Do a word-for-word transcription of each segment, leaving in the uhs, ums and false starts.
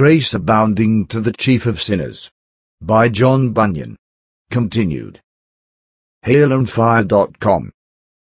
Grace Abounding to the Chief of Sinners. By John Bunyan. Continued. Hail and Fire dot com.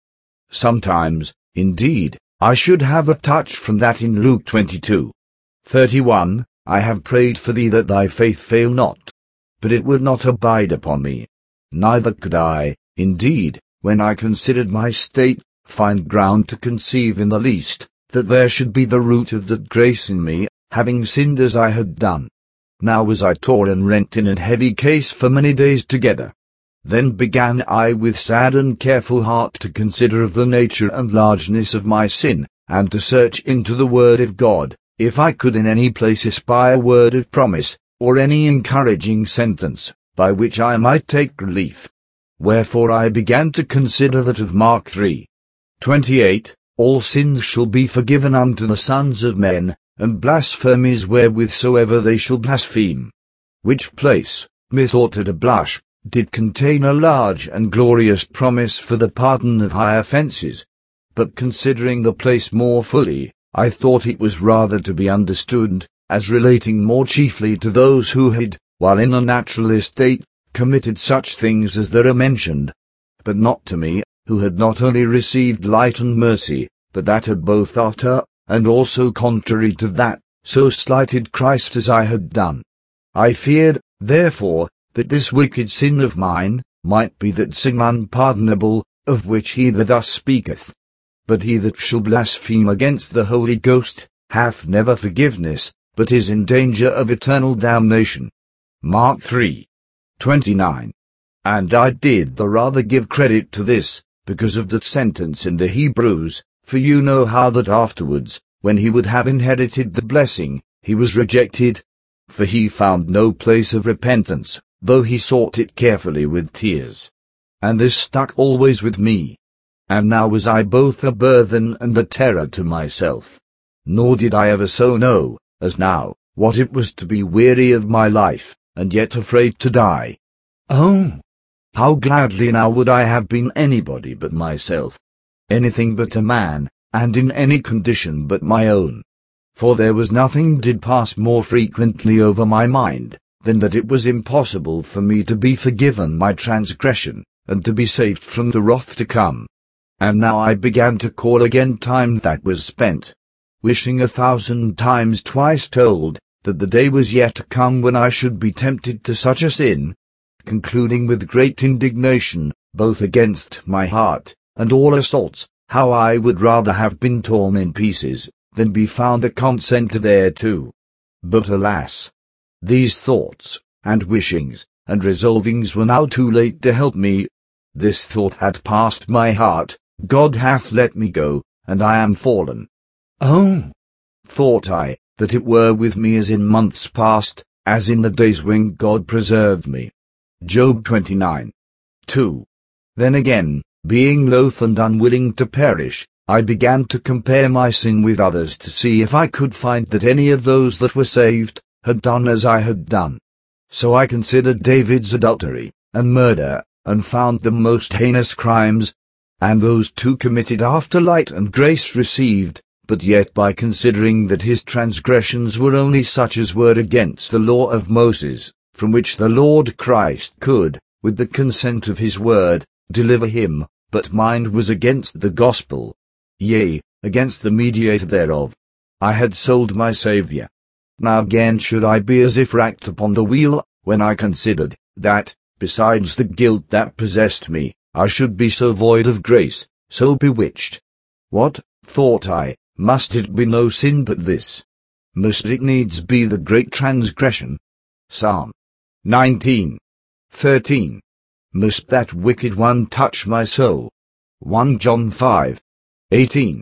Sometimes, indeed, I should have a touch from that in Luke twenty-two thirty-one, I have prayed for thee that thy faith fail not. But it would not abide upon me. Neither could I, indeed, when I considered my state, find ground to conceive in the least, that there should be the root of that grace in me, having sinned as I had done. Now was I torn and rent in a heavy case for many days together. Then began I with sad and careful heart to consider of the nature and largeness of my sin, and to search into the word of God, if I could in any place espy a word of promise, or any encouraging sentence, by which I might take relief. Wherefore I began to consider that of Mark three twenty-eight, all sins shall be forgiven unto the sons of men, and blasphemies wherewith soever they shall blaspheme. Which place, methought at a blush, did contain a large and glorious promise for the pardon of high offences. But considering the place more fully, I thought it was rather to be understood, as relating more chiefly to those who had, while in a natural estate, committed such things as there are mentioned, but not to me, who had not only received light and mercy, but that had both after, and also contrary to that, so slighted Christ as I had done. I feared, therefore, that this wicked sin of mine might be that sin unpardonable, of which he that thus speaketh. But he that shall blaspheme against the Holy Ghost, hath never forgiveness, but is in danger of eternal damnation. Mark three twenty-nine. And I did the rather give credit to this, because of that sentence in the Hebrews, for you know how that afterwards, when he would have inherited the blessing, he was rejected. For he found no place of repentance, though he sought it carefully with tears. And this stuck always with me. And now was I both a burthen and a terror to myself. Nor did I ever so know, as now, what it was to be weary of my life, and yet afraid to die. Oh! How gladly now would I have been anybody but myself. Anything but a man, and in any condition but my own. For there was nothing did pass more frequently over my mind, than that it was impossible for me to be forgiven my transgression, and to be saved from the wrath to come. And now I began to call again time that was spent, wishing a thousand times twice told, that the day was yet to come when I should be tempted to such a sin, concluding with great indignation, both against my heart, and all assaults, how I would rather have been torn in pieces, than be found a consenter thereto. But alas! These thoughts, and wishings, and resolvings were now too late to help me. This thought had passed my heart, God hath let me go, and I am fallen. Oh! Thought I, that it were with me as in months past, as in the days when God preserved me. Job twenty-nine two. Then again, being loath and unwilling to perish, I began to compare my sin with others to see if I could find that any of those that were saved had done as I had done. So I considered David's adultery and murder, and found them most heinous crimes, and those too committed after light and grace received, but yet by considering that his transgressions were only such as were against the law of Moses, from which the Lord Christ could, with the consent of his word, deliver him, but mine was against the gospel, yea, against the mediator thereof. I had sold my Saviour. Now again should I be as if racked upon the wheel, when I considered, that, besides the guilt that possessed me, I should be so void of grace, so bewitched. What, thought I, must it be no sin but this? Must it needs be the great transgression? Psalm nineteen thirteen. Must that wicked one touch my soul? First John five eighteen.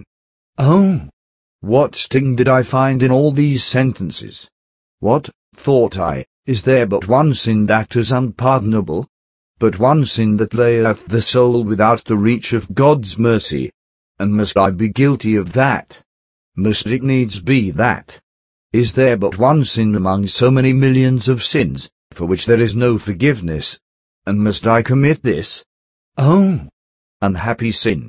Oh! What sting did I find in all these sentences? What, thought I, is there but one sin that is unpardonable? But one sin that layeth the soul without the reach of God's mercy? And must I be guilty of that? Must it needs be that? Is there but one sin among so many millions of sins, for which there is no forgiveness? And must I commit this? Oh! Unhappy sin!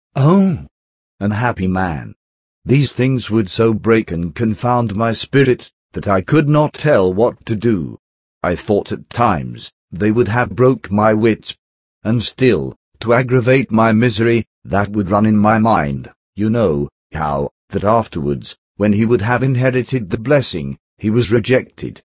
Oh! Unhappy man! These things would so break and confound my spirit, that I could not tell what to do. I thought at times they would have broke my wits. And still, to aggravate my misery, that would run in my mind, you know, how, that afterwards, when he would have inherited the blessing, he was rejected.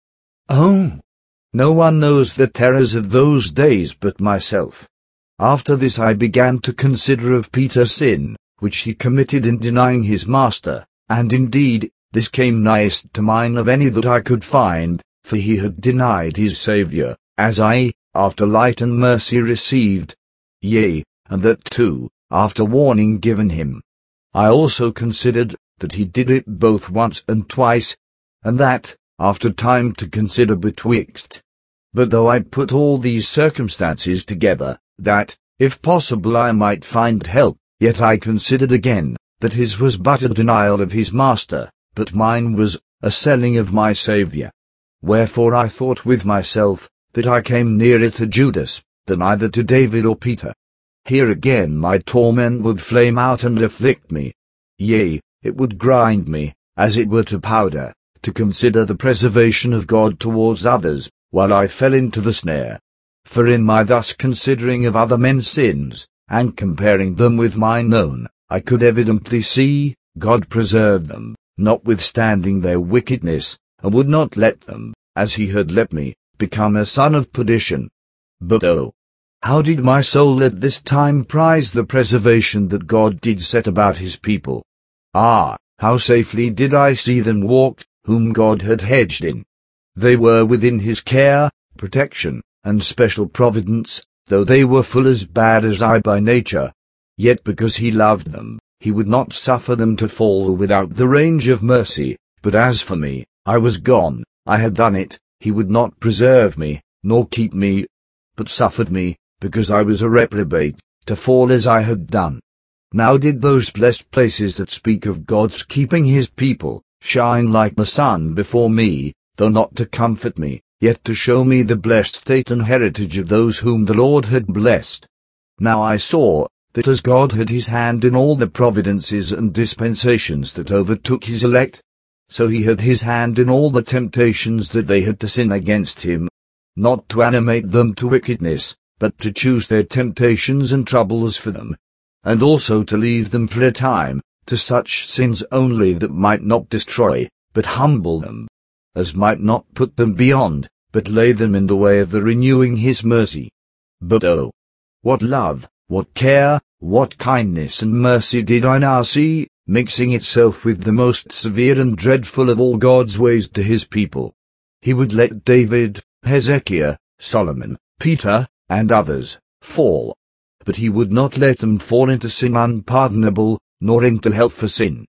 Oh! No one knows the terrors of those days but myself. After this I began to consider of Peter's sin, which he committed in denying his master, and indeed, this came nighest to mine of any that I could find, for he had denied his Saviour, as I, after light and mercy received, yea, and that too, after warning given him. I also considered that he did it both once and twice, and that, after time to consider betwixt. But though I put all these circumstances together, that, if possible I might find help, yet I considered again, that his was but a denial of his master, but mine was a selling of my Saviour. Wherefore I thought with myself, that I came nearer to Judas, than either to David or Peter. Here again my torment would flame out and afflict me. Yea, it would grind me, as it were to powder, to consider the preservation of God towards others, while I fell into the snare. For in my thus considering of other men's sins, and comparing them with mine own, I could evidently see, God preserved them, notwithstanding their wickedness, and would not let them, as he had let me, become a son of perdition. But oh! How did my soul at this time prize the preservation that God did set about his people! Ah, how safely did I see them walk, whom God had hedged in! They were within his care, protection, and special providence, though they were full as bad as I by nature. Yet because he loved them, he would not suffer them to fall without the range of mercy. But as for me, I was gone, I had done it, he would not preserve me, nor keep me, but suffered me, because I was a reprobate, to fall as I had done. Now did those blessed places that speak of God's keeping his people, shine like the sun before me, though not to comfort me, yet to show me the blessed state and heritage of those whom the Lord had blessed. Now I saw, that as God had his hand in all the providences and dispensations that overtook his elect, so he had his hand in all the temptations that they had to sin against him, not to animate them to wickedness, but to choose their temptations and troubles for them, and also to leave them for a time, to such sins only that might not destroy, but humble them, as might not put them beyond, but lay them in the way of the renewing his mercy. But oh! What love, what care, what kindness and mercy did I now see, mixing itself with the most severe and dreadful of all God's ways to his people. He would let David, Hezekiah, Solomon, Peter, and others, fall. But he would not let them fall into sin unpardonable, nor into hell for sin.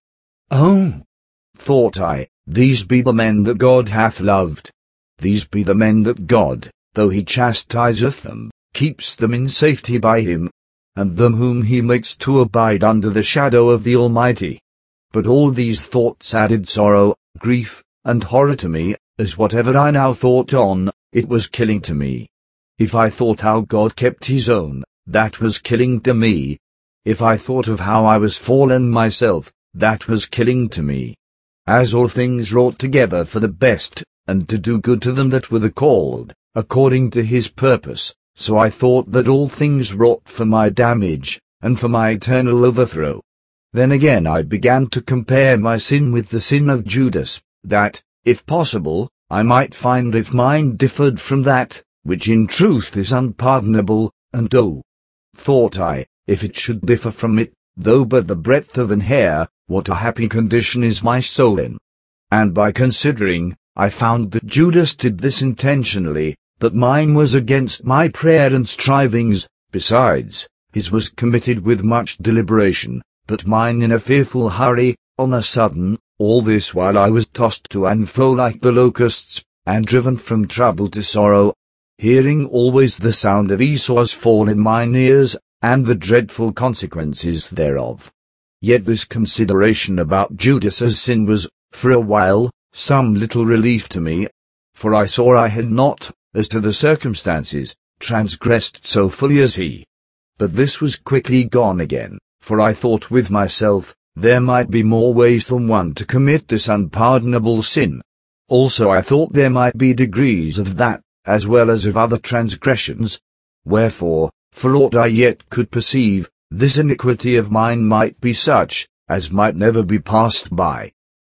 Oh! Thought I, these be the men that God hath loved. These be the men that God, though he chastiseth them, keeps them in safety by him, and them whom he makes to abide under the shadow of the Almighty. But all these thoughts added sorrow, grief, and horror to me, as whatever I now thought on, it was killing to me. If I thought how God kept his own, that was killing to me. If I thought of how I was fallen myself, that was killing to me. As all things wrought together for the best, and to do good to them that were the called, according to his purpose, so I thought that all things wrought for my damage, and for my eternal overthrow. Then again I began to compare my sin with the sin of Judas, that, if possible, I might find if mine differed from that, which in truth is unpardonable, and oh! Thought I, if it should differ from it, though but the breadth of an hair, what a happy condition is my soul in. And by considering, I found that Judas did this intentionally, but mine was against my prayer and strivings. Besides, his was committed with much deliberation, but mine in a fearful hurry, on a sudden, all this while I was tossed to and fro like the locusts, and driven from trouble to sorrow, hearing always the sound of Esau's fall in mine ears, and the dreadful consequences thereof. Yet this consideration about Judas's sin was, for a while, some little relief to me, for I saw I had not, as to the circumstances, transgressed so fully as he. But this was quickly gone again, for I thought with myself, there might be more ways than one to commit this unpardonable sin. Also I thought there might be degrees of that, as well as of other transgressions. Wherefore, for aught I yet could perceive, this iniquity of mine might be such, as might never be passed by.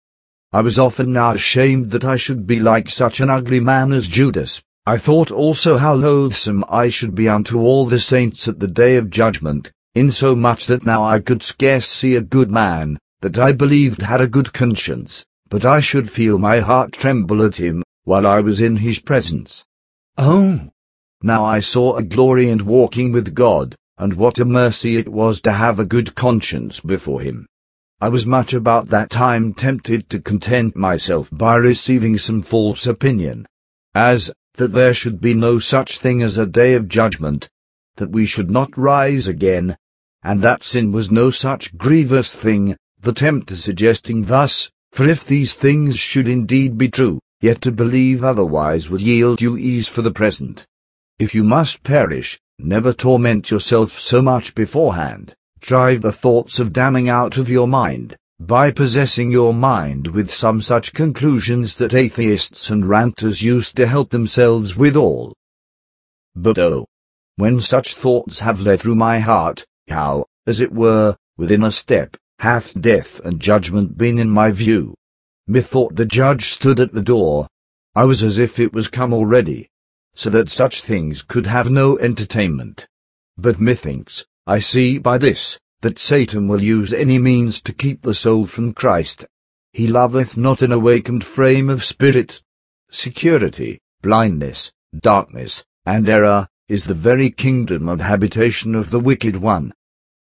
I was often now ashamed that I should be like such an ugly man as Judas. I thought also how loathsome I should be unto all the saints at the day of judgment, insomuch that now I could scarce see a good man, that I believed had a good conscience, but I should feel my heart tremble at him, while I was in his presence. Oh! Now I saw a glory in walking with God, and what a mercy it was to have a good conscience before him. I was much about that time tempted to content myself by receiving some false opinion, as, that there should be no such thing as a day of judgment, that we should not rise again, and that sin was no such grievous thing, the tempter suggesting thus, for if these things should indeed be true, yet to believe otherwise would yield you ease for the present. If you must perish, never torment yourself so much beforehand. Drive the thoughts of damning out of your mind, by possessing your mind with some such conclusions that atheists and ranters used to help themselves withal. But oh! when such thoughts have led through my heart, how, as it were, within a step, hath death and judgment been in my view. Methought the judge stood at the door. I was as if it was come already, so that such things could have no entertainment. But methinks, I see by this, that Satan will use any means to keep the soul from Christ. He loveth not an awakened frame of spirit. Security, blindness, darkness, and error, is the very kingdom and habitation of the wicked one.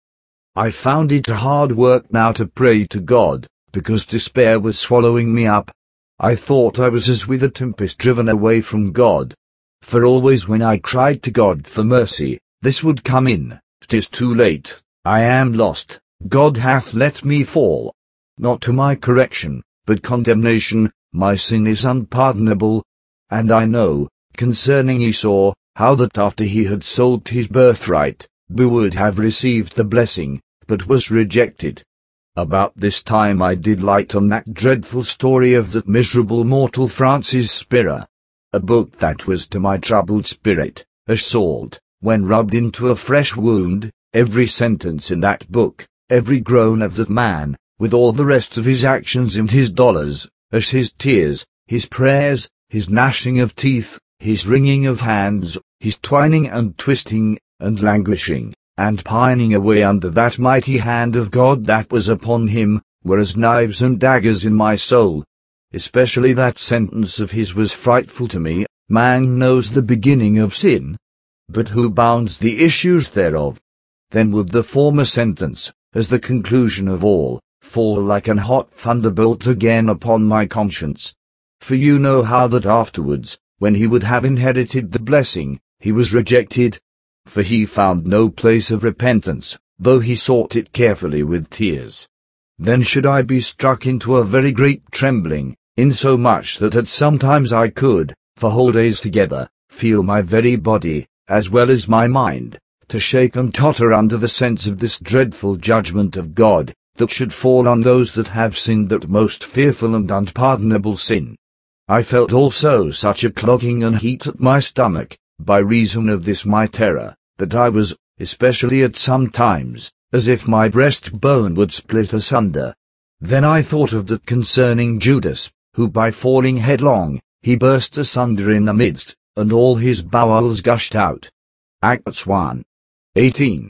I found it hard work now to pray to God, because despair was swallowing me up. I thought I was as with a tempest driven away from God. For always when I cried to God for mercy, this would come in, "'Tis too late, I am lost, God hath let me fall." Not to my correction, but condemnation, my sin is unpardonable. And I know, concerning Esau, how that after he had sold his birthright, he would have received the blessing, but was rejected. About this time I did light on that dreadful story of that miserable mortal Francis Spira. A book that was to my troubled spirit, as salt, when rubbed into a fresh wound, every sentence in that book, every groan of that man, with all the rest of his actions and his dollars, as his tears, his prayers, his gnashing of teeth, his wringing of hands, his twining and twisting, and languishing, and pining away under that mighty hand of God that was upon him, were as knives and daggers in my soul. Especially that sentence of his was frightful to me, "Man knows the beginning of sin, but who bounds the issues thereof?" Then would the former sentence, as the conclusion of all, fall like an hot thunderbolt again upon my conscience. For you know how that afterwards, when he would have inherited the blessing, he was rejected. For he found no place of repentance, though he sought it carefully with tears. Then should I be struck into a very great trembling, insomuch that at sometimes I could, for whole days together, feel my very body, as well as my mind, to shake and totter under the sense of this dreadful judgment of God, that should fall on those that have sinned that most fearful and unpardonable sin. I felt also such a clogging and heat at my stomach, by reason of this my terror, that I was, especially at some times, as if my breastbone would split asunder. Then I thought of that concerning Judas, who by falling headlong, he burst asunder in the midst, and all his bowels gushed out. Acts one eighteen.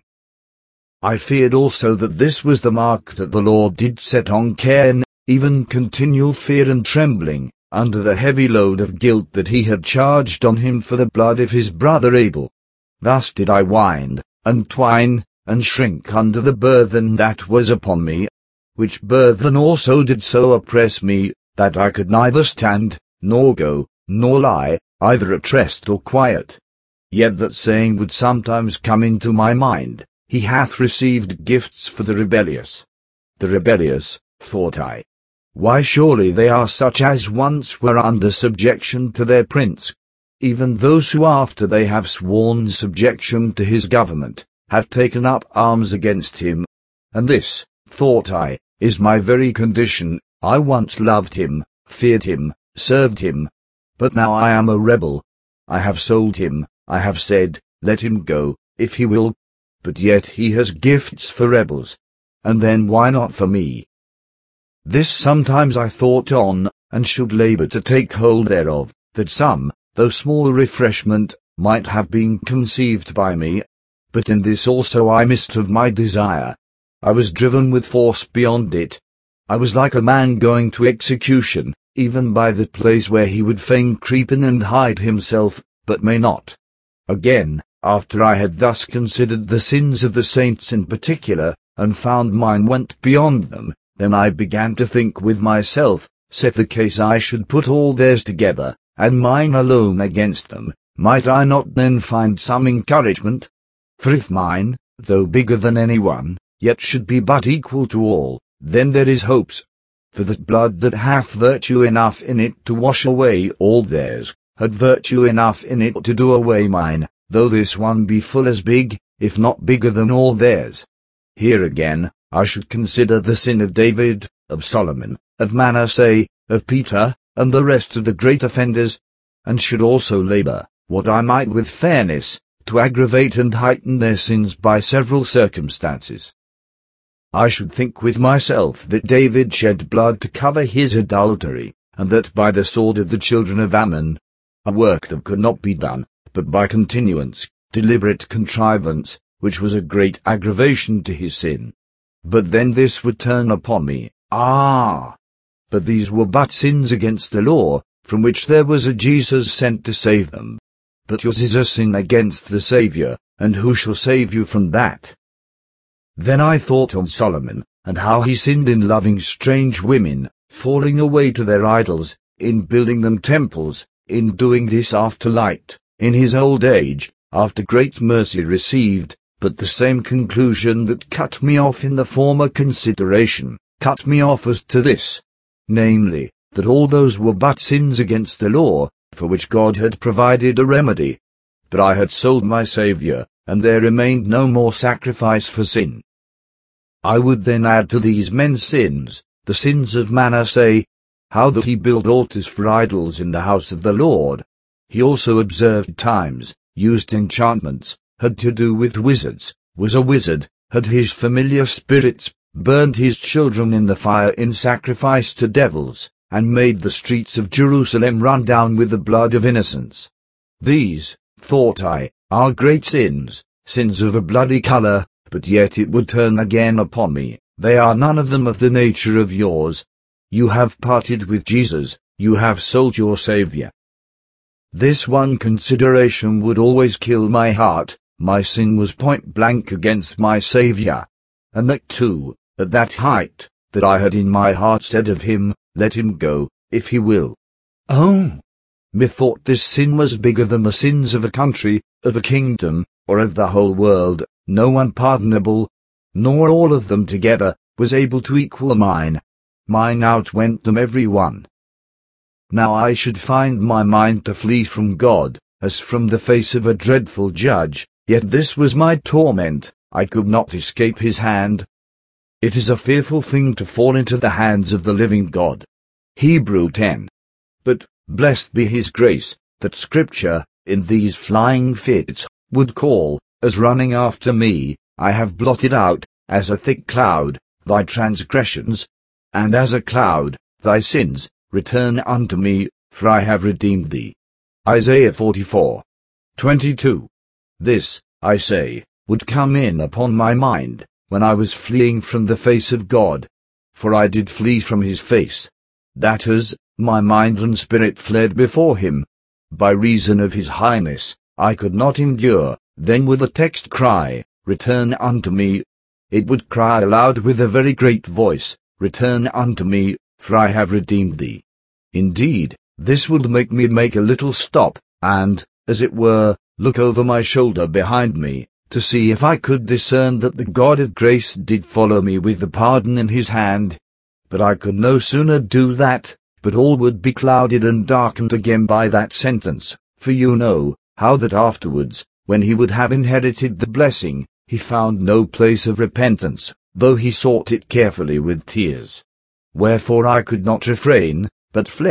I feared also that this was the mark that the Lord did set on Cain, even continual fear and trembling, under the heavy load of guilt that he had charged on him for the blood of his brother Abel. Thus did I wind, and twine, and shrink under the burthen that was upon me, which burthen also did so oppress me, that I could neither stand, nor go, nor lie, either at rest or quiet. Yet that saying would sometimes come into my mind, "He hath received gifts for the rebellious." The rebellious, thought I. Why surely they are such as once were under subjection to their prince. Even those who after they have sworn subjection to his government, have taken up arms against him. And this, thought I, is my very condition. I once loved him, feared him, served him. But now I am a rebel. I have sold him, I have said, let him go, if he will. But yet he has gifts for rebels. And then why not for me? This sometimes I thought on, and should labour to take hold thereof, that some, though small refreshment, might have been conceived by me. But in this also I missed of my desire. I was driven with force beyond it. I was like a man going to execution, even by the place where he would fain creep in and hide himself, but may not. Again, after I had thus considered the sins of the saints in particular, and found mine went beyond them, then I began to think with myself, set the case I should put all theirs together, and mine alone against them, might I not then find some encouragement? For if mine, though bigger than any one, yet should be but equal to all, then there is hopes. For that blood that hath virtue enough in it to wash away all theirs, had virtue enough in it to do away mine, though this one be full as big, if not bigger than all theirs. Here again, I should consider the sin of David, of Solomon, of Manasseh, of Peter, and the rest of the great offenders, and should also labour, what I might with fairness, to aggravate and heighten their sins by several circumstances. I should think with myself that David shed blood to cover his adultery, and that by the sword of the children of Ammon, a work that could not be done, but by continuance, deliberate contrivance, which was a great aggravation to his sin. But then this would turn upon me, ah! But these were but sins against the law, from which there was a Jesus sent to save them. But yours is a sin against the Saviour, and who shall save you from that? Then I thought on Solomon, and how he sinned in loving strange women, falling away to their idols, in building them temples, in doing this after light, in his old age, after great mercy received, but the same conclusion that cut me off in the former consideration, cut me off as to this, namely, that all those were but sins against the law, for which God had provided a remedy. But I had sold my Saviour, and there remained no more sacrifice for sin. I would then add to these men's sins, the sins of Manasseh, how that he built altars for idols in the house of the Lord. He also observed times, used enchantments, had to do with wizards, was a wizard, had his familiar spirits, burned his children in the fire in sacrifice to devils, and made the streets of Jerusalem run down with the blood of innocents. These, thought I, are great sins, sins of a bloody colour, but yet it would turn again upon me, they are none of them of the nature of yours. You have parted with Jesus, you have sold your Saviour. This one consideration would always kill my heart, my sin was point blank against my Saviour. And that too, at that height, that I had in my heart said of him, let him go, if he will. Oh! Methought this sin was bigger than the sins of a country, of a kingdom, or of the whole world, no unpardonable, nor all of them together, was able to equal mine. Mine outwent them every one. Now I should find my mind to flee from God, as from the face of a dreadful judge, yet this was my torment, I could not escape his hand. It is a fearful thing to fall into the hands of the living God. Hebrew ten. But, blessed be his grace, that Scripture, in these flying fits, would call, as running after me, I have blotted out, as a thick cloud, thy transgressions, and as a cloud, thy sins, return unto me, for I have redeemed thee. Isaiah forty-four. twenty-two. This, I say, would come in upon my mind, when I was fleeing from the face of God. For I did flee from his face. That is, my mind and spirit fled before him. By reason of his highness, I could not endure, then would the text cry, return unto me. It would cry aloud with a very great voice, return unto me, for I have redeemed thee. Indeed, this would make me make a little stop, and, as it were, look over my shoulder behind me, to see if I could discern that the God of grace did follow me with the pardon in his hand. But I could no sooner do that, but all would be clouded and darkened again by that sentence, for you know, how that afterwards, when he would have inherited the blessing, he found no place of repentance, though he sought it carefully with tears. Wherefore I could not refrain, but fled,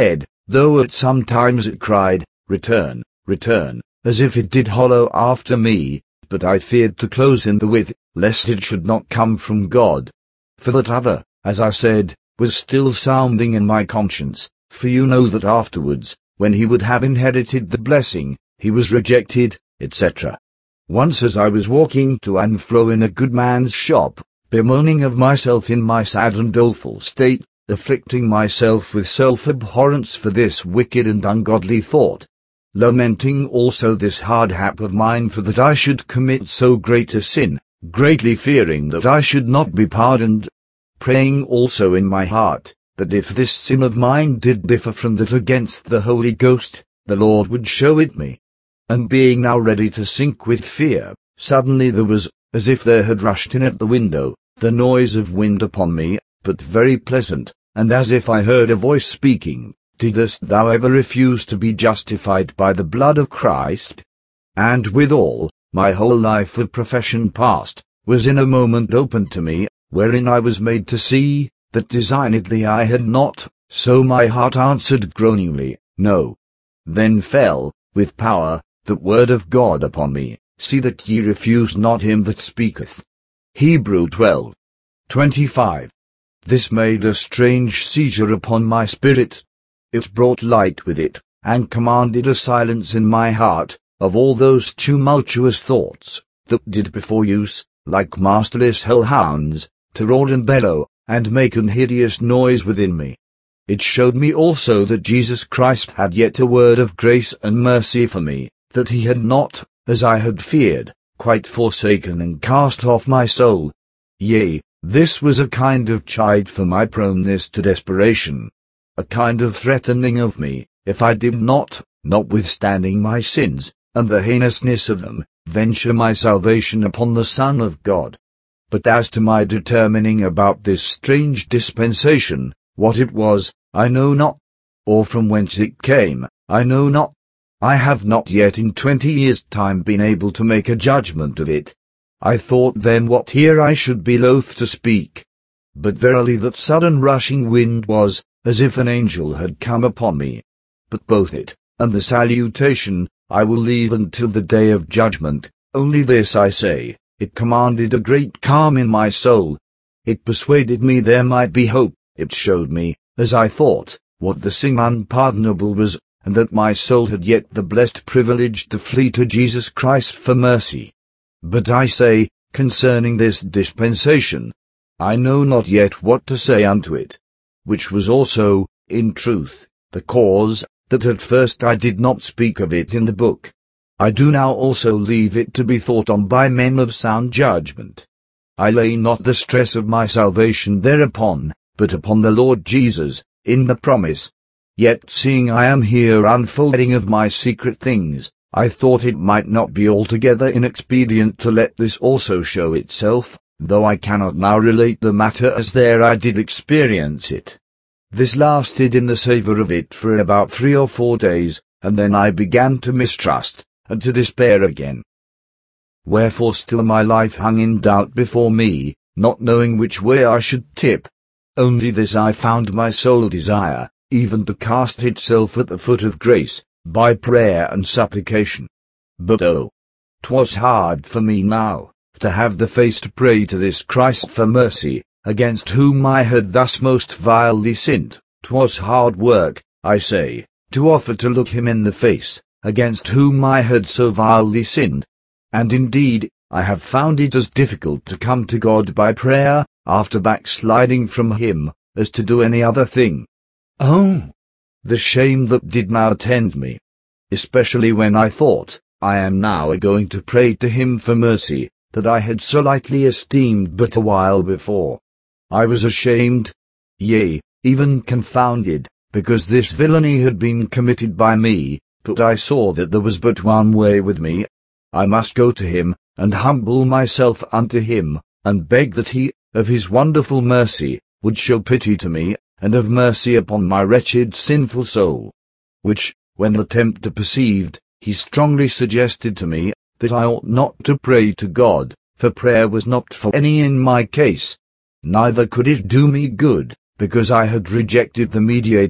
though at some times it cried, Return, return, as if it did hollow after me, but I feared to close in the with, lest it should not come from God. For that other, as I said, was still sounding in my conscience, for you know that afterwards, when he would have inherited the blessing, he was rejected, et cetera. Once as I was walking to and fro in a good man's shop, bemoaning of myself in my sad and doleful state, afflicting myself with self-abhorrence for this wicked and ungodly thought, lamenting also this hard hap of mine for that I should commit so great a sin, greatly fearing that I should not be pardoned, praying also in my heart, that if this sin of mine did differ from that against the Holy Ghost, the Lord would show it me. And being now ready to sink with fear, suddenly there was, as if there had rushed in at the window, the noise of wind upon me, but very pleasant, and as if I heard a voice speaking, Didst thou ever refuse to be justified by the blood of Christ? And withal, my whole life of profession past, was in a moment opened to me, wherein I was made to see, that designedly I had not, so my heart answered groaningly, No. Then fell, with power, the word of God upon me, see that ye refuse not him that speaketh. Hebrew twelve twenty-five. This made a strange seizure upon my spirit. It brought light with it, and commanded a silence in my heart, of all those tumultuous thoughts, that did before use, like masterless hellhounds, to roar and bellow, and make an hideous noise within me. It showed me also that Jesus Christ had yet a word of grace and mercy for me, that he had not, as I had feared, quite forsaken and cast off my soul. Yea, this was a kind of chide for my proneness to desperation, a kind of threatening of me, if I did not, notwithstanding my sins, and the heinousness of them, venture my salvation upon the Son of God. But as to my determining about this strange dispensation, what it was, I know not, or from whence it came, I know not. I have not yet in twenty years' time been able to make a judgment of it. I thought then what here I should be loath to speak. But verily that sudden rushing wind was, as if an angel had come upon me. But both it, and the salutation, I will leave until the day of judgment, only this I say, it commanded a great calm in my soul. It persuaded me there might be hope, it showed me, as I thought, what the sin unpardonable was, and that my soul had yet the blessed privilege to flee to Jesus Christ for mercy. But I say, concerning this dispensation, I know not yet what to say unto it, which was also, in truth, the cause, that at first I did not speak of it in the book. I do now also leave it to be thought on by men of sound judgment. I lay not the stress of my salvation thereupon, but upon the Lord Jesus, in the promise. Yet seeing I am here unfolding of my secret things, I thought it might not be altogether inexpedient to let this also show itself, though I cannot now relate the matter as there I did experience it. This lasted in the savour of it for about three or four days, and then I began to mistrust, and to despair again. Wherefore still my life hung in doubt before me, not knowing which way I should tip. Only this I found my soul desire, even to cast itself at the foot of grace, by prayer and supplication. But oh, 'twas hard for me now, to have the face to pray to this Christ for mercy, against whom I had thus most vilely sinned. 'Twas hard work, I say, to offer to look him in the face, against whom I had so vilely sinned. And indeed, I have found it as difficult to come to God by prayer, after backsliding from him, as to do any other thing. Oh, the shame that did now attend me, especially when I thought, I am now going to pray to him for mercy, that I had so lightly esteemed but a while before. I was ashamed, yea, even confounded, because this villainy had been committed by me, but I saw that there was but one way with me. I must go to him, and humble myself unto him, and beg that he, of his wonderful mercy, would show pity to me, and have mercy upon my wretched sinful soul. Which, when the tempter perceived, he strongly suggested to me, that I ought not to pray to God, for prayer was not for any in my case. Neither could it do me good, because I had rejected the mediator,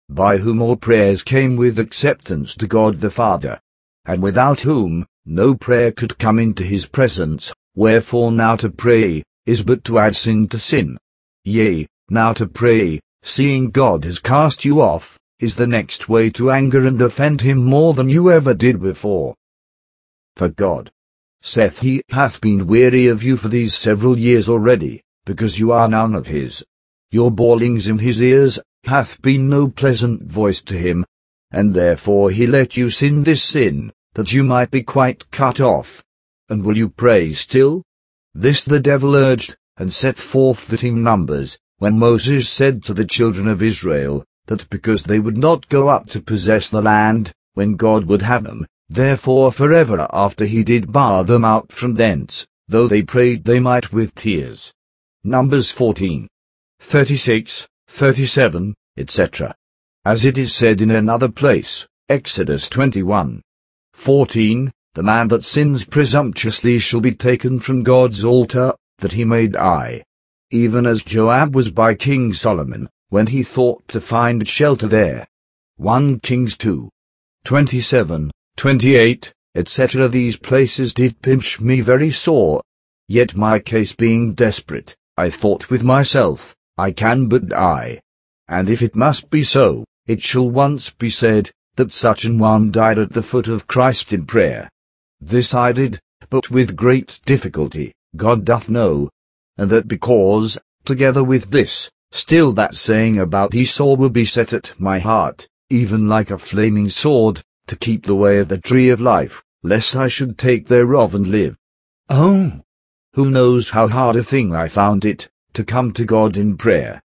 by whom all prayers came with acceptance to God the Father, and without whom no prayer could come into his presence. Wherefore now to pray is but to add sin to sin. Yea, now to pray, seeing God has cast you off, is the next way to anger and offend him more than you ever did before. For God saith he hath been weary of you for these several years already, because you are none of his. Your bawlings in his ears hath been no pleasant voice to him, and therefore he let you sin this sin, that you might be quite cut off. And will you pray still? This the devil urged, and set forth that in Numbers, when Moses said to the children of Israel, that because they would not go up to possess the land, when God would have them, therefore forever after he did bar them out from thence, though they prayed they might with tears. Numbers fourteen, thirty-six, thirty-seven, et cetera. As it is said in another place, Exodus twenty-one, fourteen, the man that sins presumptuously shall be taken from God's altar, that he may die. Even as Joab was by King Solomon, when he thought to find shelter there. First Kings two, twenty-seven, twenty-eight, et cetera. These places did pinch me very sore. Yet my case being desperate, I thought with myself, I can but die. And if it must be so, it shall once be said, that such an one died at the foot of Christ in prayer. This I did, but with great difficulty, God doth know. And that because, together with this, still that saying about Esau will be set at my heart, even like a flaming sword, to keep the way of the tree of life, lest I should take thereof and live. Oh! Who knows how hard a thing I found it, to come to God in prayer.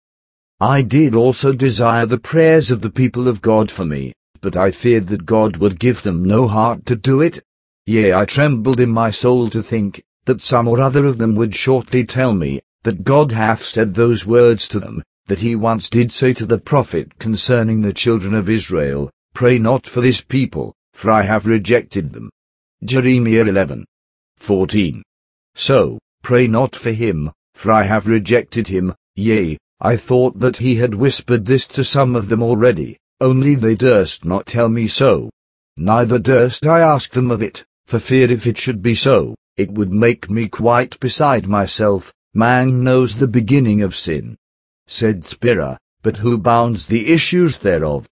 I did also desire the prayers of the people of God for me, but I feared that God would give them no heart to do it. Yea, I trembled in my soul to think, that some or other of them would shortly tell me, that God hath said those words to them, that he once did say to the prophet concerning the children of Israel, Pray not for this people, for I have rejected them. Jeremiah eleven, fourteen. So, pray not for him, for I have rejected him. Yea, I thought that he had whispered this to some of them already, only they durst not tell me so. Neither durst I ask them of it, for fear if it should be so, it would make me quite beside myself. Man knows the beginning of sin, said Spira, but who bounds the issues thereof?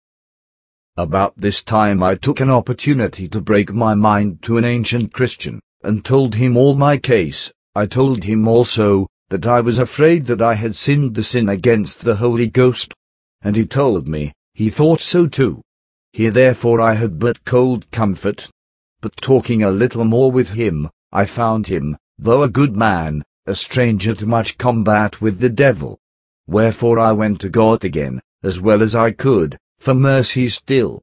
About this time I took an opportunity to break my mind to an ancient Christian, and told him all my case. I told him also, that I was afraid that I had sinned the sin against the Holy Ghost. And he told me, he thought so too. Here therefore I had but cold comfort. But talking a little more with him, I found him, though a good man, a stranger to much combat with the devil. Wherefore I went to God again, as well as I could, for mercy still.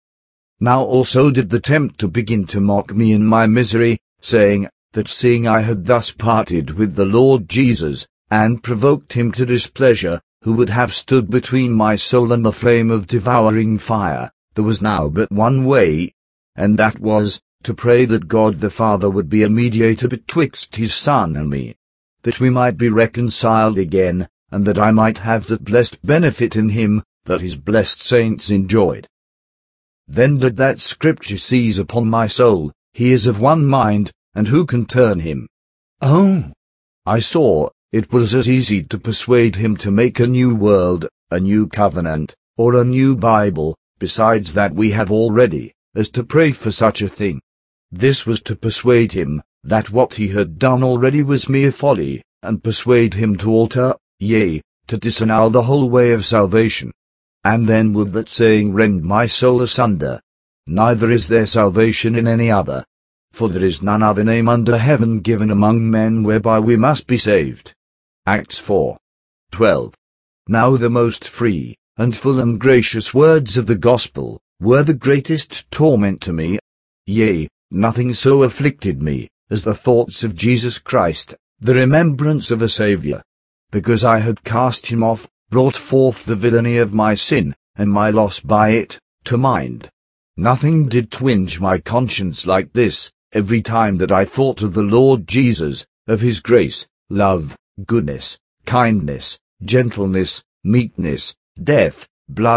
Now also did the tempter begin to mock me in my misery, saying, that seeing I had thus parted with the Lord Jesus, and provoked him to displeasure, who would have stood between my soul and the flame of devouring fire, there was now but one way, and that was, to pray that God the Father would be a mediator betwixt his Son and me, that we might be reconciled again, and that I might have that blessed benefit in him, that his blessed saints enjoyed. Then did that scripture seize upon my soul, he is of one mind, and who can turn him? Oh! I saw, it was as easy to persuade him to make a new world, a new covenant, or a new Bible, besides that we have already, as to pray for such a thing. This was to persuade him, that what he had done already was mere folly, and persuade him to alter, yea, to disannul the whole way of salvation. And then would that saying rend my soul asunder. Neither is there salvation in any other. For there is none other name under heaven given among men whereby we must be saved. Acts four, twelve. Now the most free, and full and gracious words of the gospel, were the greatest torment to me. Yea, nothing so afflicted me, as the thoughts of Jesus Christ, the remembrance of a Saviour. Because I had cast him off, brought forth the villainy of my sin, and my loss by it, to mind. Nothing did twinge my conscience like this, every time that I thought of the Lord Jesus, of his grace, love, goodness, kindness, gentleness, meekness, death, blood,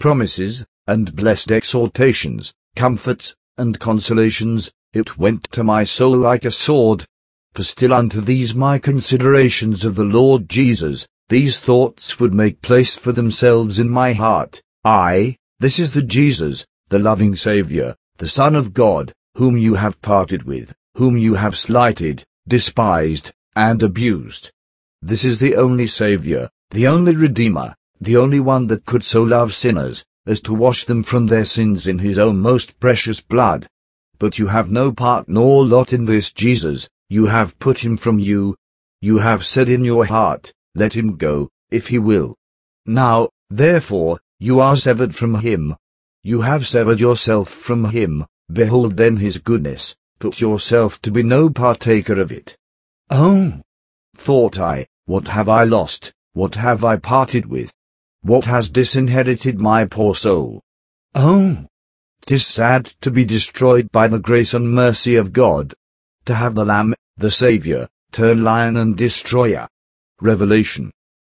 promises, and blessed exhortations, comforts, and consolations, it went to my soul like a sword. For still unto these my considerations of the Lord Jesus, these thoughts would make place for themselves in my heart. Aye, this is the Jesus, the loving Saviour, the Son of God, whom you have parted with, whom you have slighted, despised, and abused. This is the only Saviour, the only Redeemer, the only one that could so love sinners, as to wash them from their sins in his own most precious blood. But you have no part nor lot in this Jesus, you have put him from you. You have said in your heart, let him go, if he will. Now, therefore, you are severed from him. You have severed yourself from him, behold then his goodness, put yourself to be no partaker of it. Oh! Thought I, what have I lost, what have I parted with? What has disinherited my poor soul? Oh! 'Tis sad to be destroyed by the grace and mercy of God. To have the Lamb, the Saviour, turn lion and destroyer. Revelation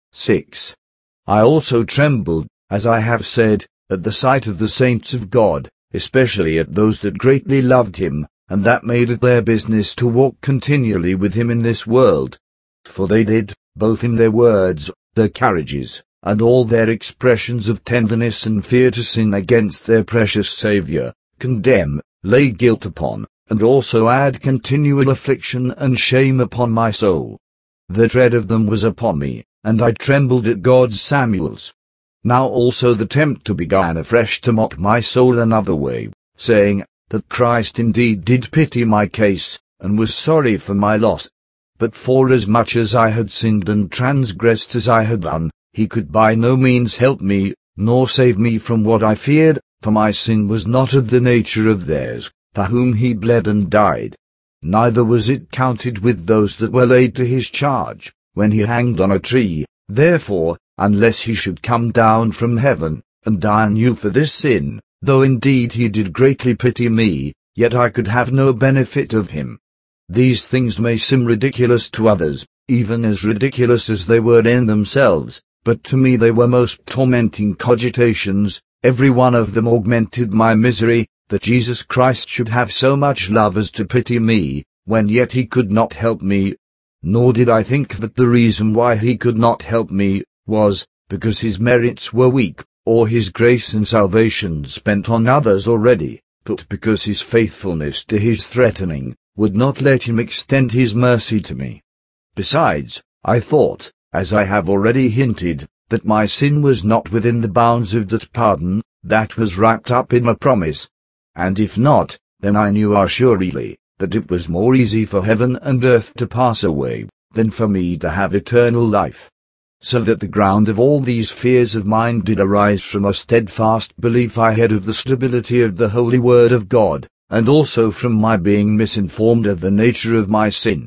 six. I also trembled, as I have said, at the sight of the saints of God, especially at those that greatly loved him, and that made it their business to walk continually with him in this world. For they did, both in their words, their carriages, and all their expressions of tenderness and fear to sin against their precious Saviour, condemn, lay guilt upon, and also add continual affliction and shame upon my soul. The dread of them was upon me, and I trembled at God's Samuels. Now also the tempter began afresh to mock my soul another way, saying, that Christ indeed did pity my case, and was sorry for my loss. But forasmuch as I had sinned and transgressed as I had done, he could by no means help me, nor save me from what I feared, for my sin was not of the nature of theirs, for whom he bled and died. Neither was it counted with those that were laid to his charge, when he hanged on a tree. Therefore, unless he should come down from heaven, and die anew for this sin, though indeed he did greatly pity me, yet I could have no benefit of him. These things may seem ridiculous to others, even as ridiculous as they were in themselves, but to me they were most tormenting cogitations. Every one of them augmented my misery, that Jesus Christ should have so much love as to pity me, when yet he could not help me. Nor did I think that the reason why he could not help me, was, because his merits were weak, or his grace and salvation spent on others already, but because his faithfulness to his threatening, would not let him extend his mercy to me. Besides, I thought, as I have already hinted, that my sin was not within the bounds of that pardon, that was wrapped up in a promise. And if not, then I knew assuredly, that it was more easy for heaven and earth to pass away, than for me to have eternal life. So that the ground of all these fears of mine did arise from a steadfast belief I had of the stability of the holy word of God, and also from my being misinformed of the nature of my sin.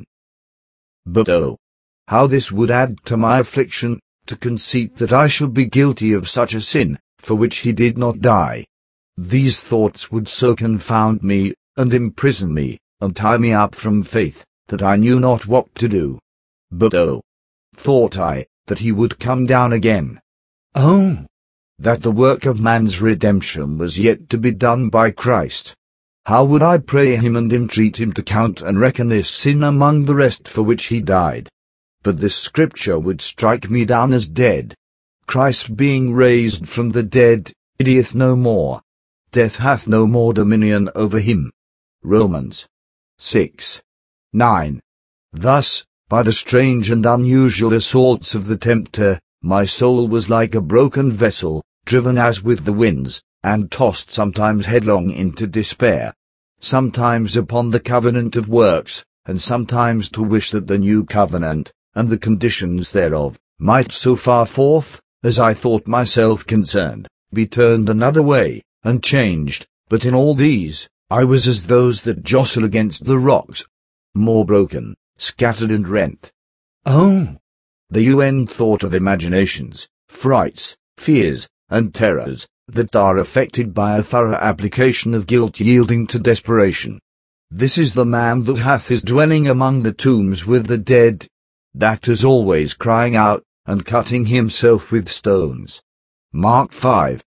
But oh, how this would add to my affliction, to conceit that I should be guilty of such a sin, for which he did not die. These thoughts would so confound me, and imprison me, and tie me up from faith, that I knew not what to do. But oh, thought I, that he would come down again. Oh, that the work of man's redemption was yet to be done by Christ. How would I pray him and entreat him to count and reckon this sin among the rest for which he died. But this scripture would strike me down as dead. Christ being raised from the dead, dieth no more. Death hath no more dominion over him. Romans six nine. Thus, by the strange and unusual assaults of the tempter, my soul was like a broken vessel, driven as with the winds, and tossed sometimes headlong into despair, sometimes upon the covenant of works, and sometimes to wish that the new covenant, and the conditions thereof, might so far forth, as I thought myself concerned, be turned another way, and changed. But in all these, I was as those that jostle against the rocks, more broken, scattered and rent. Oh! The un thought of imaginations, frights, fears, and terrors, that are affected by a thorough application of guilt yielding to desperation. This is the man that hath his dwelling among the tombs with the dead, that is always crying out, and cutting himself with stones. Mark five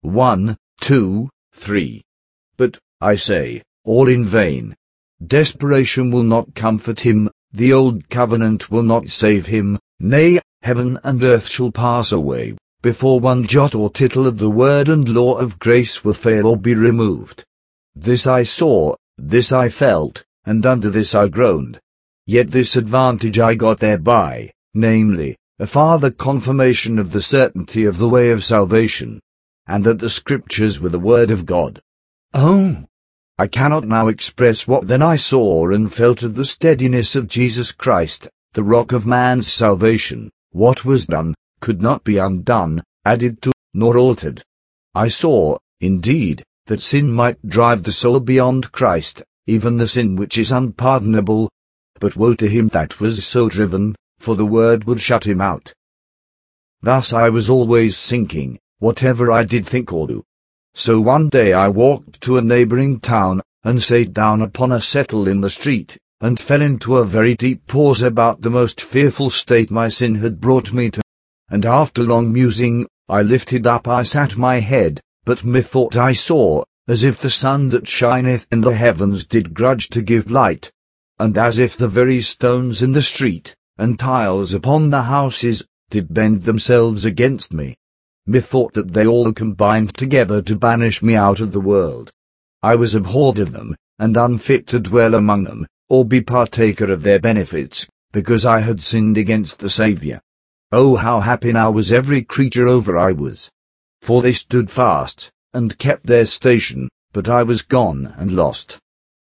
one, two, three. But, I say, all in vain. Desperation will not comfort him, the old covenant will not save him, nay, heaven and earth shall pass away, before one jot or tittle of the word and law of grace will fail or be removed. This I saw, this I felt, and under this I groaned. Yet this advantage I got thereby, namely, a farther confirmation of the certainty of the way of salvation, and that the Scriptures were the Word of God. Oh! I cannot now express what then I saw and felt of the steadiness of Jesus Christ, the rock of man's salvation. What was done, could not be undone, added to, nor altered. I saw, indeed, that sin might drive the soul beyond Christ, even the sin which is unpardonable. But woe to him that was so driven, for the word would shut him out. Thus I was always sinking, whatever I did think or do. So one day I walked to a neighboring town, and sat down upon a settle in the street, and fell into a very deep pause about the most fearful state my sin had brought me to. And after long musing, I lifted up I sat my head, but methought I saw, as if the sun that shineth in the heavens did grudge to give light, and as if the very stones in the street, and tiles upon the houses, did bend themselves against me. Methought that they all combined together to banish me out of the world. I was abhorred of them, and unfit to dwell among them, or be partaker of their benefits, because I had sinned against the Saviour. Oh, how happy now was every creature over I was! For they stood fast, and kept their station, but I was gone and lost.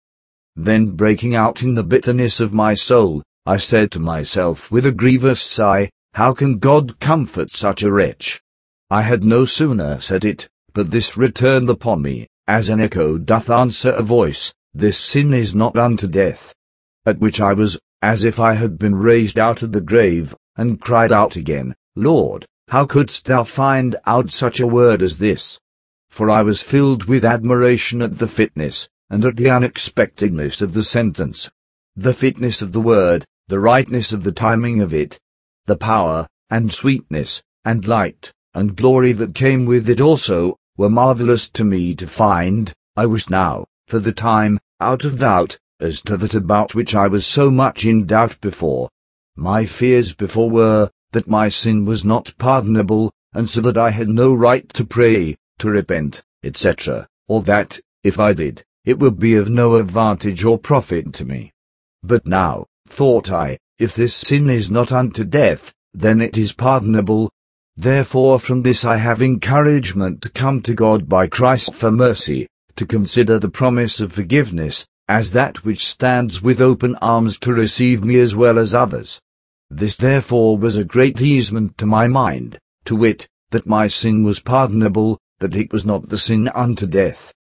Then breaking out in the bitterness of my soul, I said to myself with a grievous sigh, how can God comfort such a wretch? I had no sooner said it, but this returned upon me, as an echo doth answer a voice, this sin is not unto death. At which I was, as if I had been raised out of the grave, and cried out again, Lord, how couldst thou find out such a word as this? For I was filled with admiration at the fitness, and at the unexpectedness of the sentence. The fitness of the word, the rightness of the timing of it, the power, and sweetness, and light, and glory that came with it also, were marvelous to me to find. I was now, for the time, out of doubt, as to that about which I was so much in doubt before. My fears before were, that my sin was not pardonable, and so that I had no right to pray, to repent, et cetera, or that, if I did, it would be of no advantage or profit to me. But now, thought I, if this sin is not unto death, then it is pardonable. Therefore from this I have encouragement to come to God by Christ for mercy, to consider the promise of forgiveness, as that which stands with open arms to receive me as well as others. This therefore was a great easement to my mind, to wit, that my sin was pardonable, that it was not the sin unto death.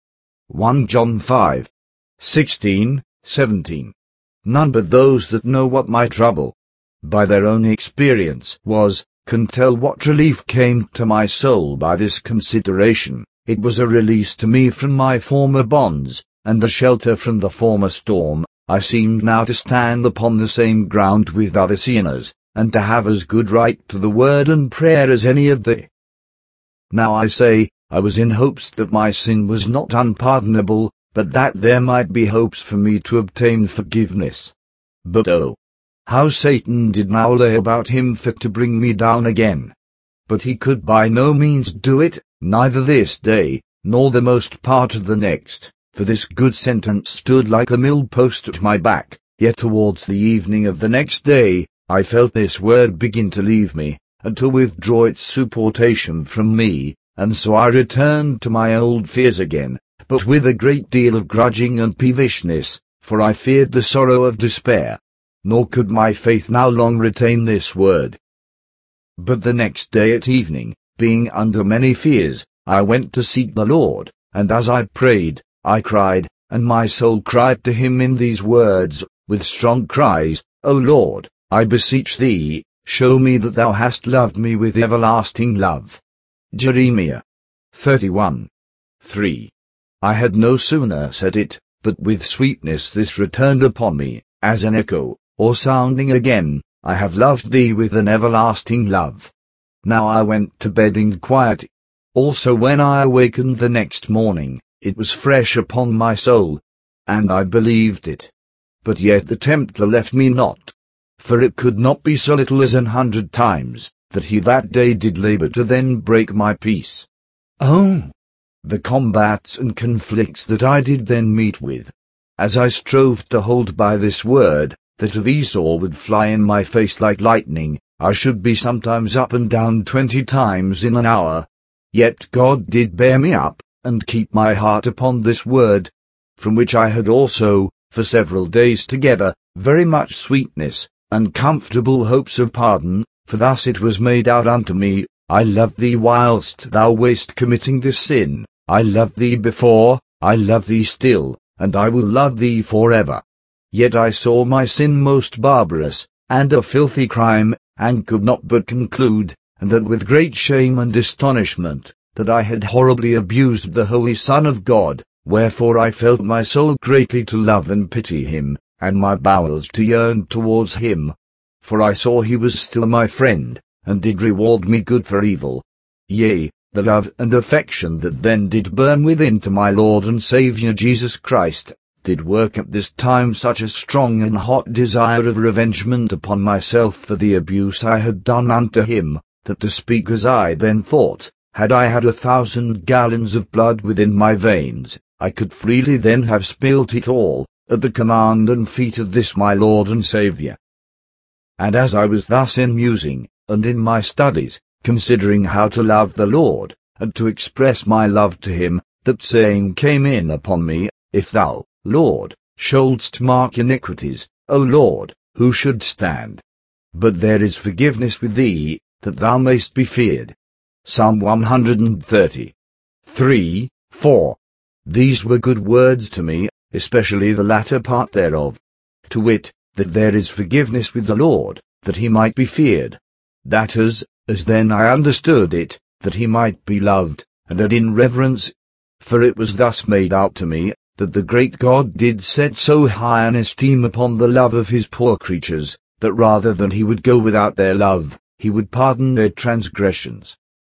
First John five, sixteen, seventeen. None but those that know what my trouble, by their own experience, was, can tell what relief came to my soul by this consideration. It was a release to me from my former bonds, and a shelter from the former storm. I seemed now to stand upon the same ground with other sinners, and to have as good right to the word and prayer as any of they. Now I say, I was in hopes that my sin was not unpardonable, but that there might be hopes for me to obtain forgiveness. But oh, how Satan did now lay about him for to bring me down again. But he could by no means do it, neither this day, nor the most part of the next, for this good sentence stood like a millpost at my back. Yet towards the evening of the next day, I felt this word begin to leave me, and to withdraw its supportation from me, and so I returned to my old fears again, but with a great deal of grudging and peevishness, for I feared the sorrow of despair. Nor could my faith now long retain this word. But the next day at evening, being under many fears, I went to seek the Lord, and as I prayed, I cried, and my soul cried to him in these words, with strong cries, O Lord, I beseech thee, show me that thou hast loved me with everlasting love. Jeremiah thirty-one, three. I had no sooner said it, but with sweetness this returned upon me, as an echo, or sounding again, I have loved thee with an everlasting love. Now I went to bed in quiet. Also when I awakened the next morning, it was fresh upon my soul, and I believed it. But yet the tempter left me not. For it could not be so little as an hundred times, that he that day did labour to then break my peace. Oh! The combats and conflicts that I did then meet with, as I strove to hold by this word, that if Esau would fly in my face like lightning, I should be sometimes up and down twenty times in an hour. Yet God did bear me up, and keep my heart upon this word, from which I had also, for several days together, very much sweetness, and comfortable hopes of pardon, for thus it was made out unto me, I loved thee whilst thou wast committing this sin, I loved thee before, I love thee still, and I will love thee for ever. Yet I saw my sin most barbarous, and a filthy crime, and could not but conclude, and that with great shame and astonishment, that I had horribly abused the Holy Son of God, wherefore I felt my soul greatly to love and pity him, and my bowels to yearn towards him. For I saw he was still my friend, and did reward me good for evil. Yea, the love and affection that then did burn within to my Lord and Saviour Jesus Christ, did work at this time such a strong and hot desire of revengement upon myself for the abuse I had done unto him, that to speak as I then thought, had I had a thousand gallons of blood within my veins, I could freely then have spilt it all, at the command and feet of this my Lord and Saviour. And as I was thus in musing, and in my studies, considering how to love the Lord, and to express my love to him, that saying came in upon me, If thou, Lord, shouldst mark iniquities, O Lord, who should stand? But there is forgiveness with thee, that thou mayst be feared. Psalm one hundred thirty. three, four. These were good words to me, especially the latter part thereof. To wit, that there is forgiveness with the Lord, that he might be feared. That is, as then I understood it, that he might be loved, and that in reverence. For it was thus made out to me, that the great God did set so high an esteem upon the love of his poor creatures, that rather than he would go without their love, he would pardon their transgressions.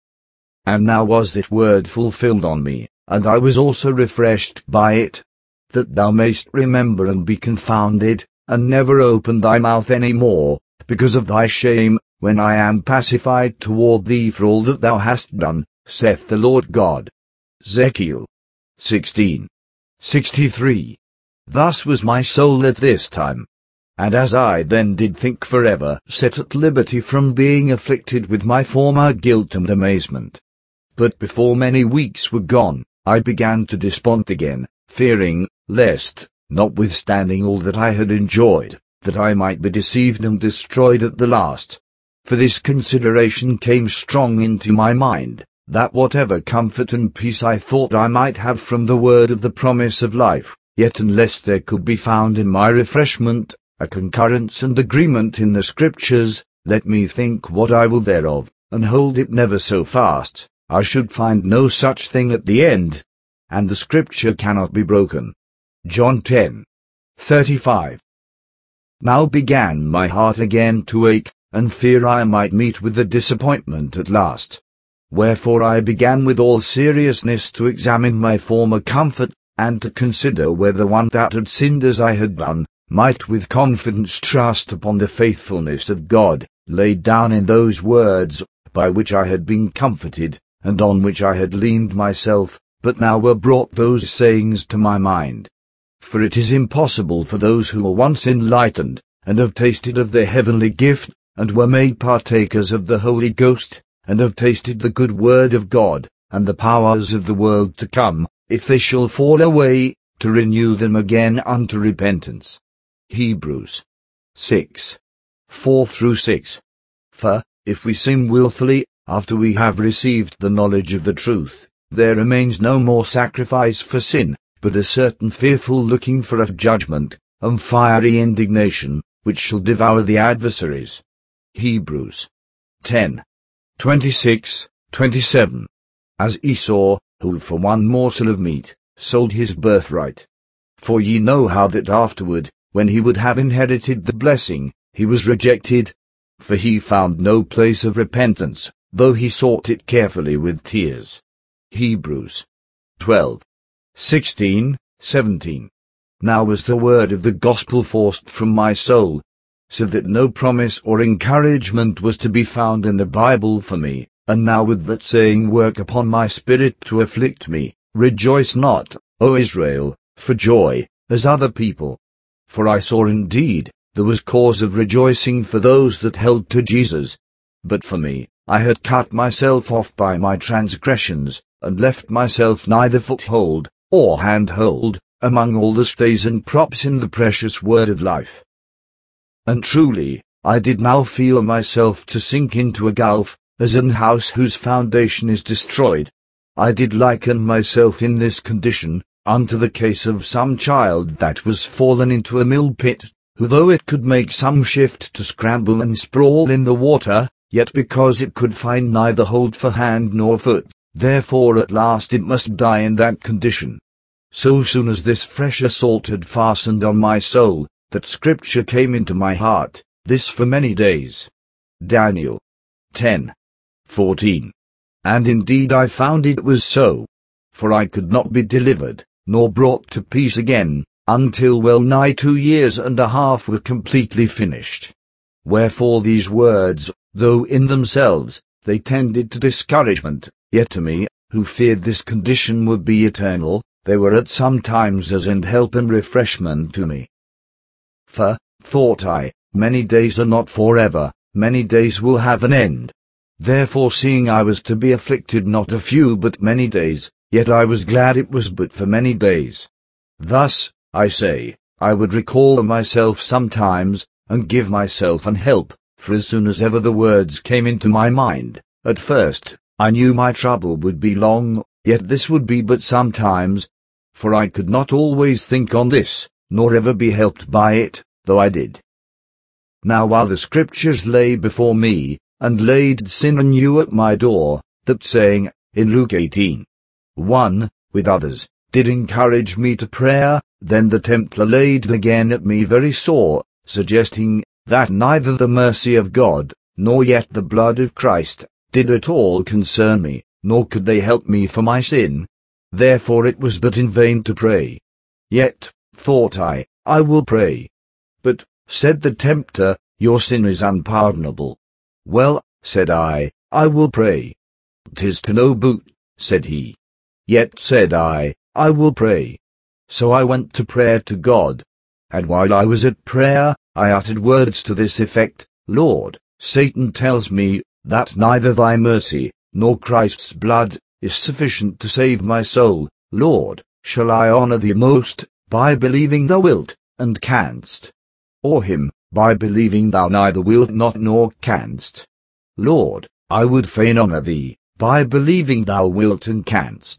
And now was that word fulfilled on me, and I was also refreshed by it, that thou mayst remember and be confounded, and never open thy mouth any more, because of thy shame, when I am pacified toward thee for all that thou hast done, saith the Lord God. Ezekiel sixteen sixty-three. Thus was my soul at this time. And as I then did think forever set at liberty from being afflicted with my former guilt and amazement. But before many weeks were gone, I began to despond again, fearing, lest, notwithstanding all that I had enjoyed, that I might be deceived and destroyed at the last. For this consideration came strong into my mind, that whatever comfort and peace I thought I might have from the word of the promise of life, yet unless there could be found in my refreshment a concurrence and agreement in the Scriptures, let me think what I will thereof, and hold it never so fast, I should find no such thing at the end, and the Scripture cannot be broken. John ten thirty-five. Now began my heart again to ache, and fear I might meet with the disappointment at last. Wherefore I began with all seriousness to examine my former comfort, and to consider whether one that had sinned as I had done, might with confidence trust upon the faithfulness of God, laid down in those words, by which I had been comforted, and on which I had leaned myself, but now were brought those sayings to my mind. For it is impossible for those who were once enlightened, and have tasted of the heavenly gift, and were made partakers of the Holy Ghost, and have tasted the good word of God, and the powers of the world to come, if they shall fall away, to renew them again unto repentance. Hebrews six four through six. For, if we sin wilfully, after we have received the knowledge of the truth, there remains no more sacrifice for sin, but a certain fearful looking for of judgment, and fiery indignation, which shall devour the adversaries. Hebrews ten twenty-six twenty-seven. As Esau, who for one morsel of meat, sold his birthright. For ye know how that afterward, when he would have inherited the blessing, he was rejected. For he found no place of repentance, though he sought it carefully with tears. Hebrews twelve, sixteen, seventeen. Now was the word of the gospel forced from my soul, so that no promise or encouragement was to be found in the Bible for me, and now would that saying work upon my spirit to afflict me, rejoice not, O Israel, for joy, as other people. For I saw indeed, there was cause of rejoicing for those that held to Jesus. But for me, I had cut myself off by my transgressions, and left myself neither foothold, or handhold, among all the stays and props in the precious word of life. And truly, I did now feel myself to sink into a gulf, as an house whose foundation is destroyed. I did liken myself in this condition, unto the case of some child that was fallen into a mill pit, who though it could make some shift to scramble and sprawl in the water, yet because it could find neither hold for hand nor foot, therefore at last it must die in that condition. So soon as this fresh assault had fastened on my soul, that scripture came into my heart, this for many days. Daniel ten, fourteen. And indeed I found it was so. For I could not be delivered, nor brought to peace again, until well nigh two years and a half were completely finished. Wherefore these words, though in themselves they tended to discouragement, yet to me, who feared this condition would be eternal, they were at some times as an help and refreshment to me. For, thought I, many days are not forever, many days will have an end. Therefore seeing I was to be afflicted not a few but many days, yet I was glad it was but for many days. Thus, I say, I would recall myself sometimes, and give myself an help, for as soon as ever the words came into my mind, at first, I knew my trouble would be long, yet this would be but sometimes, for I could not always think on this, nor ever be helped by it, though I did. Now while the scriptures lay before me, and laid sin anew at my door, that saying, in Luke eighteen, one, with others, did encourage me to prayer, then the tempter laid again at me very sore, suggesting, that neither the mercy of God, nor yet the blood of Christ, did at all concern me, nor could they help me for my sin. Therefore it was but in vain to pray. Yet, thought I, I will pray. But, said the tempter, your sin is unpardonable. Well, said I, I will pray. 'Tis to no boot, said he. Yet, said I, I will pray. So I went to prayer to God. And while I was at prayer, I uttered words to this effect, Lord, Satan tells me, that neither thy mercy, nor Christ's blood, is sufficient to save my soul. Lord, shall I honor thee most, by believing thou wilt, and canst? Or him, by believing thou neither wilt not nor canst? Lord, I would fain honor thee, by believing thou wilt and canst.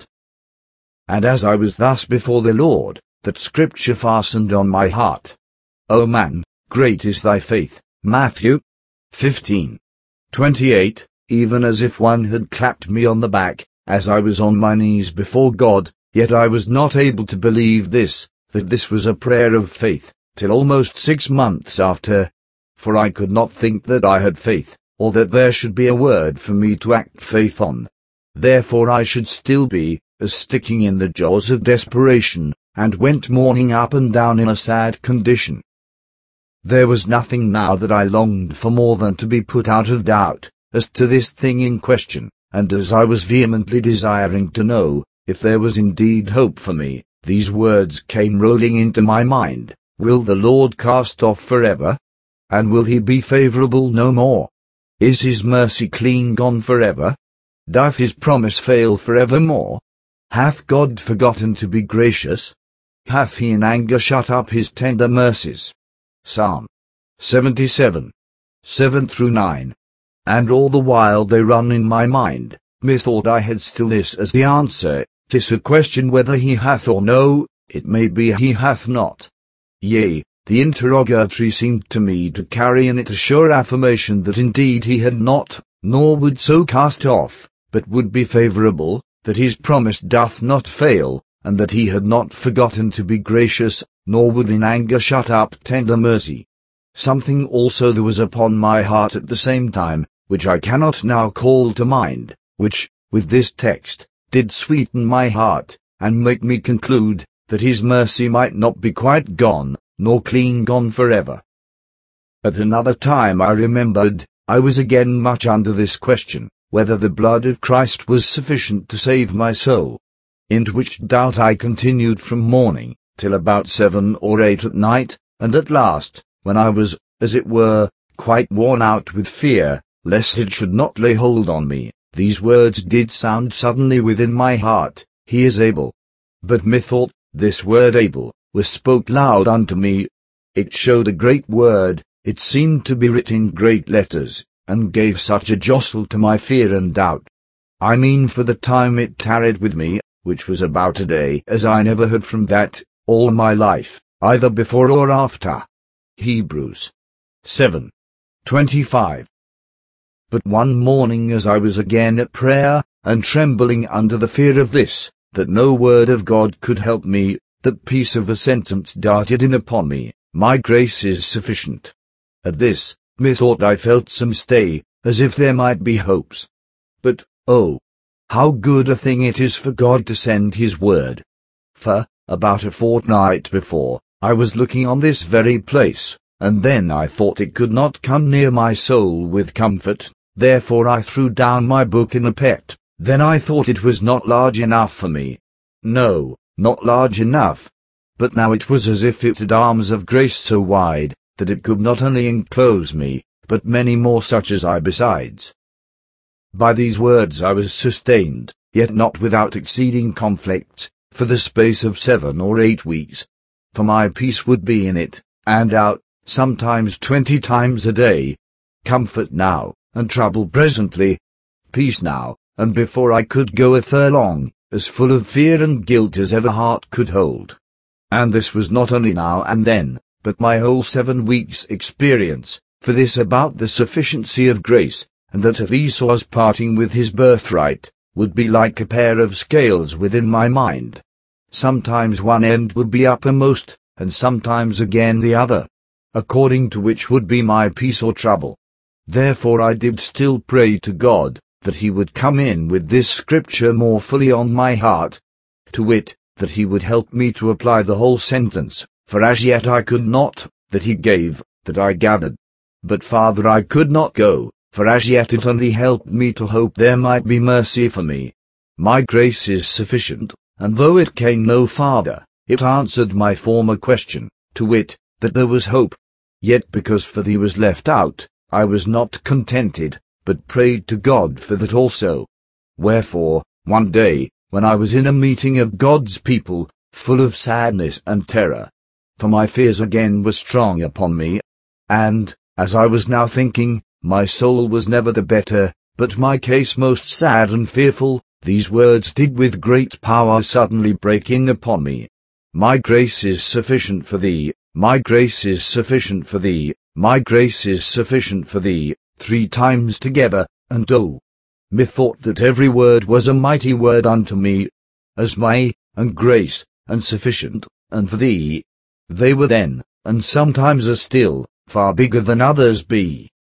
And as I was thus before the Lord, that scripture fastened on my heart. O man, great is thy faith. Matthew fifteen, twenty-eight, even as if one had clapped me on the back, as I was on my knees before God, yet I was not able to believe this, that this was a prayer of faith, till almost six months after. For I could not think that I had faith, or that there should be a word for me to act faith on. Therefore I should still be, as sticking in the jaws of desperation, and went mourning up and down in a sad condition. There was nothing now that I longed for more than to be put out of doubt, as to this thing in question, and as I was vehemently desiring to know, if there was indeed hope for me, these words came rolling into my mind, Will the Lord cast off forever? And will he be favorable no more? Is his mercy clean gone forever? Doth his promise fail forevermore? Hath God forgotten to be gracious? Hath he in anger shut up his tender mercies? Psalm seventy-seven, seven through nine. And all the while they run in my mind, methought I had still this as the answer, 'tis a question whether he hath or no, it may be he hath not. Yea, the interrogatory seemed to me to carry in it a sure affirmation that indeed he had not, nor would so cast off, but would be favorable, that his promise doth not fail, and that he had not forgotten to be gracious, nor would in anger shut up tender mercy. Something also there was upon my heart at the same time, which I cannot now call to mind, which, with this text, did sweeten my heart, and make me conclude that his mercy might not be quite gone, nor clean gone forever. At another time I remembered, I was again much under this question, whether the blood of Christ was sufficient to save my soul. Into which doubt I continued from morning, till about seven or eight at night, and at last, when I was, as it were, quite worn out with fear, lest it should not lay hold on me, these words did sound suddenly within my heart, He is able. But methought, this word able, was spoke loud unto me. It showed a great word, it seemed to be writ in great letters, and gave such a jostle to my fear and doubt. I mean for the time it tarried with me, which was about a day, as I never heard from that, all my life, either before or after. Hebrews seven twenty-five. But one morning as I was again at prayer, and trembling under the fear of this, that no word of God could help me, that piece of a sentence darted in upon me, my grace is sufficient. At this, methought I felt some stay, as if there might be hopes. But, oh, how good a thing it is for God to send His word! For, about a fortnight before, I was looking on this very place, and then I thought it could not come near my soul with comfort, therefore I threw down my book in a pet. Then I thought it was not large enough for me. No, not large enough. But now it was as if it had arms of grace so wide, that it could not only enclose me, but many more such as I besides. By these words I was sustained, yet not without exceeding conflicts, for the space of seven or eight weeks. For my peace would be in it, and out, sometimes twenty times a day. Comfort now, and trouble presently. Peace now, and before I could go a furlong, as full of fear and guilt as ever heart could hold. And this was not only now and then, but my whole seven weeks' experience, for this about the sufficiency of grace, and that of Esau's parting with his birthright, would be like a pair of scales within my mind. Sometimes one end would be uppermost, and sometimes again the other, according to which would be my peace or trouble. Therefore I did still pray to God, that He would come in with this scripture more fully on my heart, to wit, that He would help me to apply the whole sentence, for as yet I could not, that He gave, that I gathered. But farther I could not go, for as yet it only helped me to hope there might be mercy for me. My grace is sufficient, and though it came no farther, it answered my former question, to wit, that there was hope. Yet because for thee was left out, I was not contented, but prayed to God for that also. Wherefore, one day, when I was in a meeting of God's people, full of sadness and terror, for my fears again were strong upon me, and, as I was now thinking, my soul was never the better, but my case most sad and fearful, these words did with great power suddenly break in upon me. My grace is sufficient for thee, my grace is sufficient for thee, my grace is sufficient for thee, three times together, and oh, methought that every word was a mighty word unto me, as my, and grace, and sufficient, and for thee. They were then, and sometimes are still, far bigger than others be.